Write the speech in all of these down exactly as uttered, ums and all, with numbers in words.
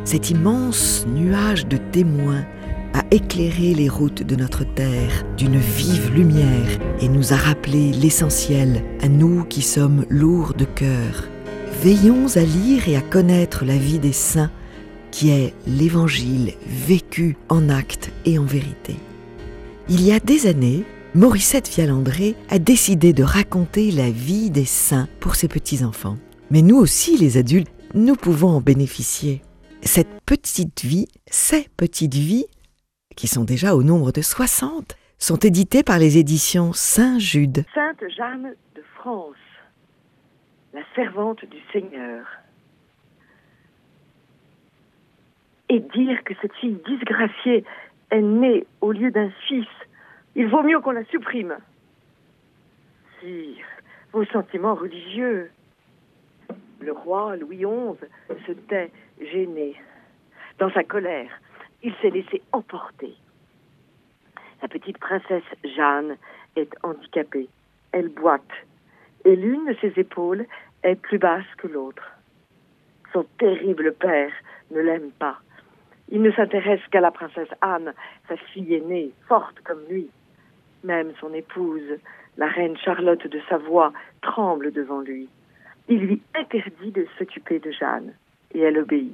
Cet immense nuage de témoins a éclairé les routes de notre terre d'une vive lumière et nous a rappelé l'essentiel à nous qui sommes lourds de cœur. Veillons à lire et à connaître la vie des saints qui est l'Évangile vécu en actes et en vérité. Il y a des années, Morissette Vialandré a décidé de raconter la vie des saints pour ses petits-enfants. Mais nous aussi, les adultes, nous pouvons en bénéficier. Cette petite vie, ces petites vies, qui sont déjà au nombre de soixante, sont éditées par les éditions Saint-Jude. Sainte Jeanne de France, la servante du Seigneur. Et dire que cette fille disgraciée est née au lieu d'un fils, il vaut mieux qu'on la supprime. Sire, vos sentiments religieux. Le roi Louis onze se tait gêné. Dans sa colère, il s'est laissé emporter. La petite princesse Jeanne est handicapée. Elle boite. Et l'une de ses épaules est plus basse que l'autre. Son terrible père ne l'aime pas. Il ne s'intéresse qu'à la princesse Anne, sa fille aînée, forte comme lui. Même son épouse, la reine Charlotte de Savoie, tremble devant lui. Il lui interdit de s'occuper de Jeanne, et elle obéit.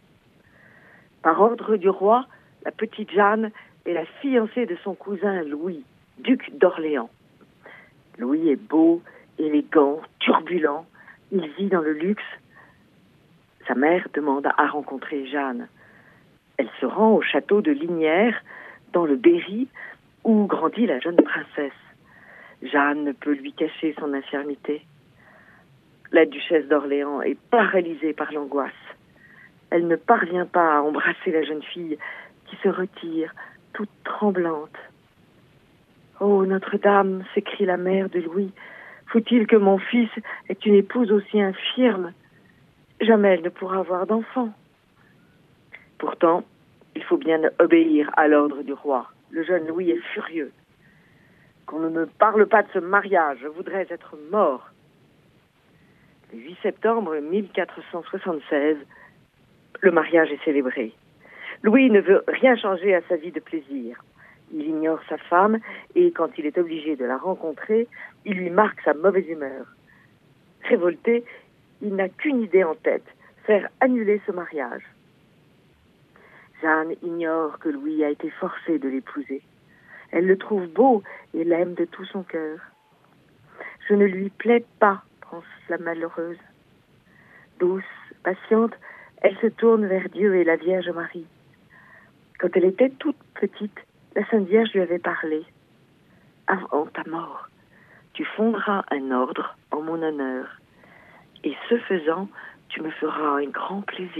Par ordre du roi, la petite Jeanne est la fiancée de son cousin Louis, duc d'Orléans. Louis est beau, élégant, turbulent. Il vit dans le luxe. Sa mère demande à rencontrer Jeanne. Elle se rend au château de Lignières, dans le Berry, où grandit la jeune princesse. Jeanne ne peut lui cacher son infirmité. La duchesse d'Orléans est paralysée par l'angoisse. Elle ne parvient pas à embrasser la jeune fille qui se retire, toute tremblante. « Oh, Notre-Dame !» s'écrie la mère de Louis. « Faut-il que mon fils ait une épouse aussi infirme ? Jamais elle ne pourra avoir d'enfant. » Pourtant, il faut bien obéir à l'ordre du roi. Le jeune Louis est furieux. « Qu'on ne me parle pas de ce mariage, je voudrais être mort. » Le huit septembre mille quatre cent soixante-seize, le mariage est célébré. Louis ne veut rien changer à sa vie de plaisir. Il ignore sa femme et quand il est obligé de la rencontrer, il lui marque sa mauvaise humeur. Révolté, il n'a qu'une idée en tête, faire annuler ce mariage. Jeanne ignore que Louis a été forcé de l'épouser. Elle le trouve beau et l'aime de tout son cœur. « Je ne lui plais pas », pense la malheureuse. Douce, patiente, elle se tourne vers Dieu et la Vierge Marie. Quand elle était toute petite, la Sainte Vierge lui avait parlé. « Avant ta mort, tu fonderas un ordre en mon honneur, et ce faisant, tu me feras un grand plaisir. »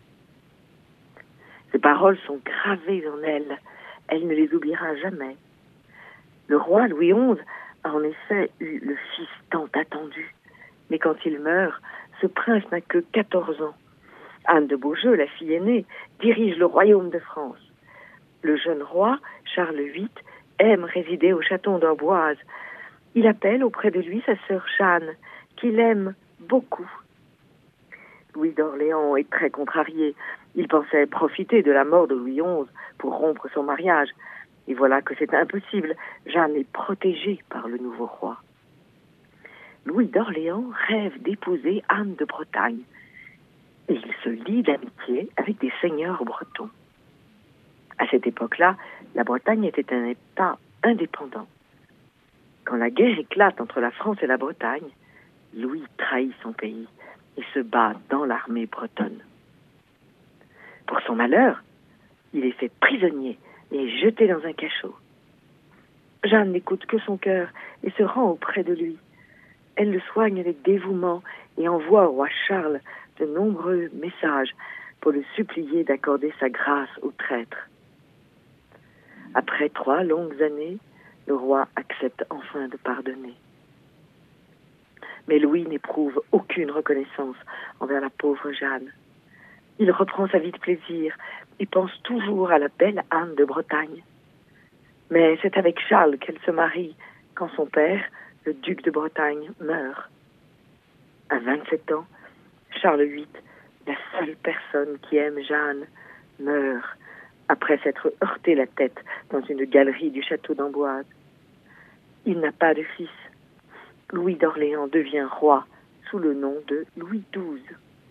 Ces paroles sont gravées en elle. Elle ne les oubliera jamais. Le roi Louis onze a en effet eu le fils tant attendu. Mais quand il meurt, ce prince n'a que quatorze ans. Anne de Beaujeu, la fille aînée, dirige le royaume de France. Le jeune roi, Charles huit, aime résider au château d'Amboise. Il appelle auprès de lui sa sœur Jeanne, qu'il aime beaucoup. Louis d'Orléans est très contrarié. Il pensait profiter de la mort de Louis onze pour rompre son mariage. Et voilà que c'est impossible. Jeanne est protégée par le nouveau roi. Louis d'Orléans rêve d'épouser Anne de Bretagne. Et il se lie d'amitié avec des seigneurs bretons. À cette époque-là, la Bretagne était un État indépendant. Quand la guerre éclate entre la France et la Bretagne, Louis trahit son pays et se bat dans l'armée bretonne. Pour son malheur, il est fait prisonnier et jeté dans un cachot. Jeanne n'écoute que son cœur et se rend auprès de lui. Elle le soigne avec dévouement et envoie au roi Charles de nombreux messages pour le supplier d'accorder sa grâce au traître. Après trois longues années, le roi accepte enfin de pardonner. Mais Louis n'éprouve aucune reconnaissance envers la pauvre Jeanne. Il reprend sa vie de plaisir et pense toujours à la belle Anne de Bretagne. Mais c'est avec Charles qu'elle se marie quand son père, le duc de Bretagne, meurt. À vingt-sept ans, Charles huit La seule personne qui aime Jeanne meurt après s'être heurté la tête dans une galerie du château d'Amboise. Il n'a pas de fils. Louis d'Orléans devient roi sous le nom de Louis douze.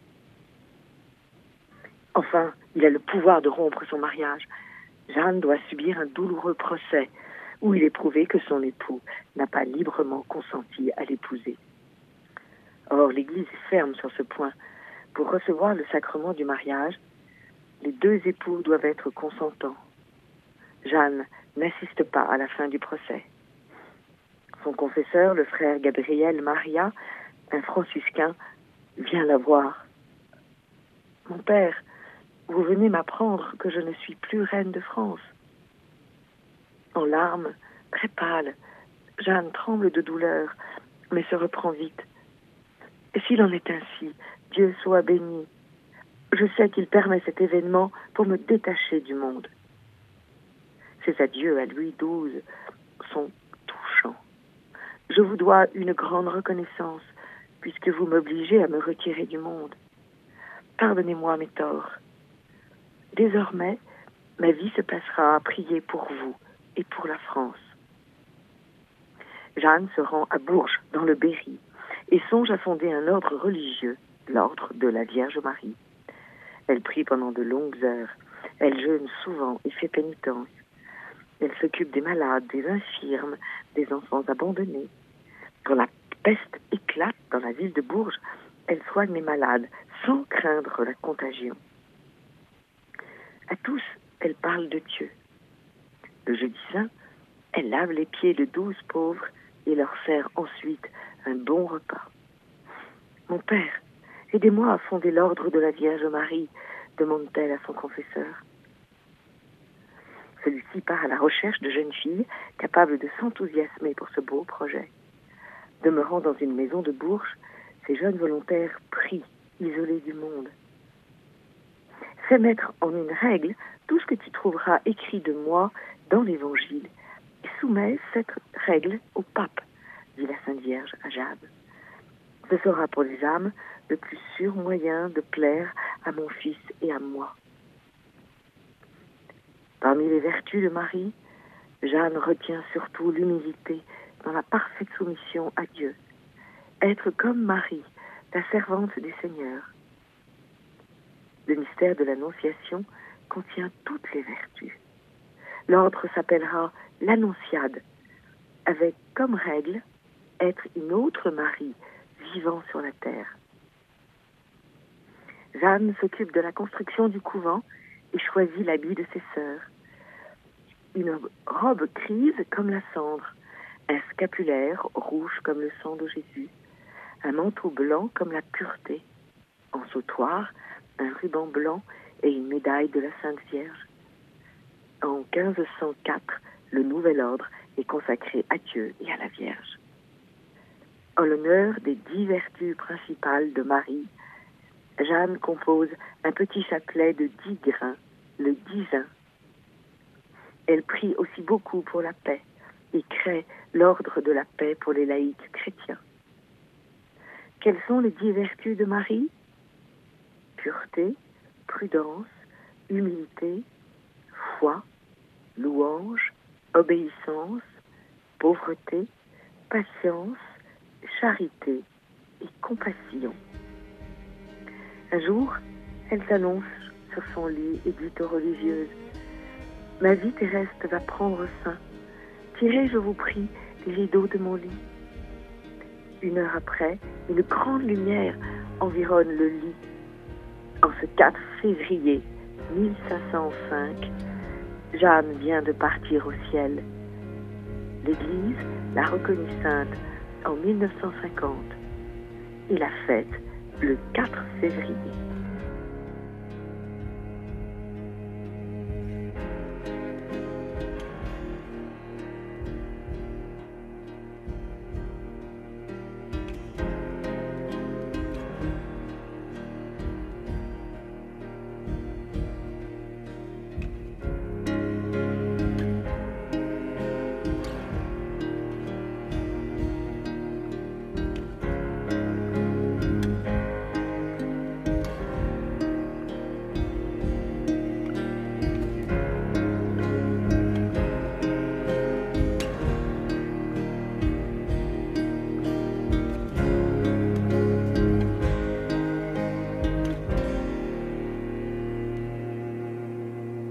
Enfin, il a le pouvoir de rompre son mariage. Jeanne doit subir un douloureux procès où il est prouvé que son époux n'a pas librement consenti à l'épouser. Or, l'Église est ferme sur ce point. Pour recevoir le sacrement du mariage, les deux époux doivent être consentants. Jeanne n'assiste pas à la fin du procès. Son confesseur, le frère Gabriel Maria, un franciscain, vient la voir. « Mon père, vous venez m'apprendre que je ne suis plus reine de France. » En larmes, très pâle, Jeanne tremble de douleur, mais se reprend vite. « Et s'il en est ainsi, Dieu soit béni. Je sais qu'il permet cet événement pour me détacher du monde. » Ces adieux à Louis douze sont touchants. Je vous dois une grande reconnaissance, puisque vous m'obligez à me retirer du monde. Pardonnez-moi mes torts. Désormais, ma vie se passera à prier pour vous et pour la France. Jeanne se rend à Bourges, dans le Berry, et songe à fonder un ordre religieux, l'ordre de la Vierge Marie. Elle prie pendant de longues heures, elle jeûne souvent et fait pénitence. Elle s'occupe des malades, des infirmes, des enfants abandonnés. Quand la peste éclate dans la ville de Bourges, elle soigne les malades sans craindre la contagion. À tous, elle parle de Dieu. Le jeudi saint, elle lave les pieds de douze pauvres et leur sert ensuite un bon repas. « Mon père, aidez-moi à fonder l'ordre de la Vierge Marie », demande-t-elle à son confesseur. Celui-ci part à la recherche de jeunes filles capables de s'enthousiasmer pour ce beau projet. Demeurant dans une maison de Bourges, ces jeunes volontaires prient, isolés du monde. « Fais mettre en une règle tout ce que tu trouveras écrit de moi dans l'Évangile et soumets cette règle au pape, dit la Sainte Vierge à Jeanne. Ce sera pour les âmes le plus sûr moyen de plaire à mon fils et à moi. » Parmi les vertus de Marie, Jeanne retient surtout l'humilité dans la parfaite soumission à Dieu. Être comme Marie, la servante du Seigneur. Le mystère de l'Annonciation contient toutes les vertus. L'ordre s'appellera l'Annonciade, avec comme règle être une autre Marie vivant sur la terre. Jeanne s'occupe de la construction du couvent et choisit l'habit de ses sœurs. Une robe grise comme la cendre, un scapulaire rouge comme le sang de Jésus, un manteau blanc comme la pureté, en sautoir, un ruban blanc et une médaille de la Sainte Vierge. En quinze cent quatre, le nouvel ordre est consacré à Dieu et à la Vierge. En l'honneur des dix vertus principales de Marie, Jeanne compose un petit chapelet de dix grains, le dizain. Elle prie aussi beaucoup pour la paix et crée l'ordre de la paix pour les laïcs chrétiens. Quelles sont les dix vertus de Marie ? Pureté, prudence, humilité, foi, louange, obéissance, pauvreté, patience, charité et compassion. Un jour, elle s'annonce sur son lit et dit aux religieuses : « Ma vie terrestre va prendre fin. Tirez, je vous prie, les rideaux de mon lit. » Une heure après, une grande lumière environne le lit. En ce quatre février mille cinq cent cinq, Jeanne vient de partir au ciel. L'Église l'a reconnue sainte en mille neuf cent cinquante et la fête le quatre février.